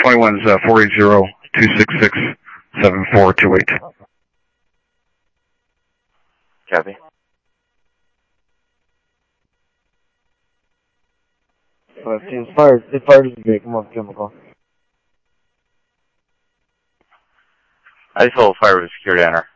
21's 480-266-7428. Copy. It's fired. It fired as a gate. Come on, give him a call. I just hold fire with security on her.